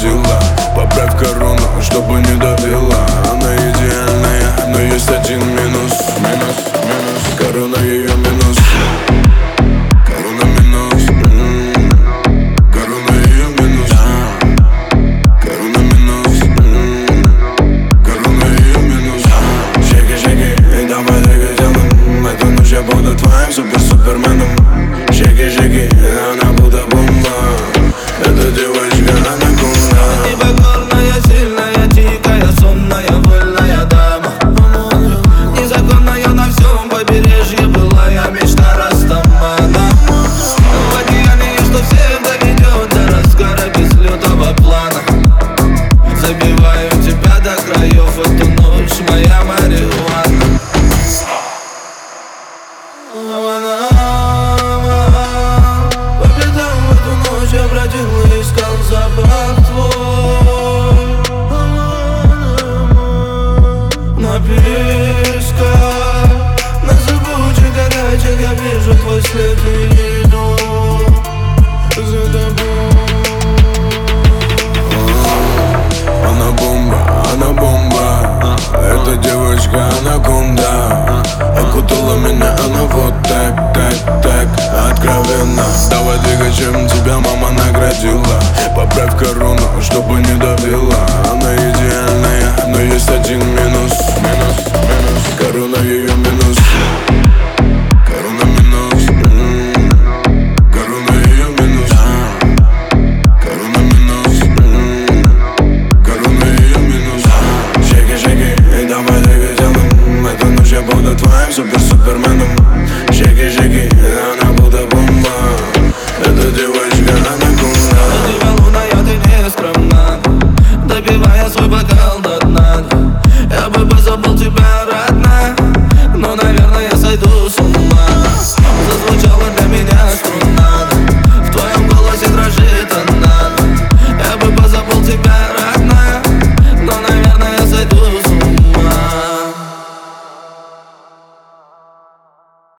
наградила. Поправь корону, чтобы не давила. Она идеальная, но есть один минус. Корона ее минус. Корона минус. Корона ее минус. Корона минус. Корона ее минус. Шейки, давай двигайся. Эту ночь я буду твоим суперменом. Шейки, она будто бомба. Эта девочка анаконда. Непокорная, сильная, дикая, сонная, вольная дама. Незаконная на всем побережье былая мечта Растамана. В океане, что всех доведет до разгара без лютого плана. Забиваю тебя до краев, эту ночь моя марихуана. По пятам в эту ночь я бродил и искал запах твой. На песках, на зыбучих горячих я вижу твой след и иду за тобой. Она бомба. Эта девочка анаконда. Окутала меня она вот так откровенно. Давай двигай, чем тебя мама наградила. Поправь корону, чтобы не давила. Она идеальная, но есть один минус. Корона ее минус.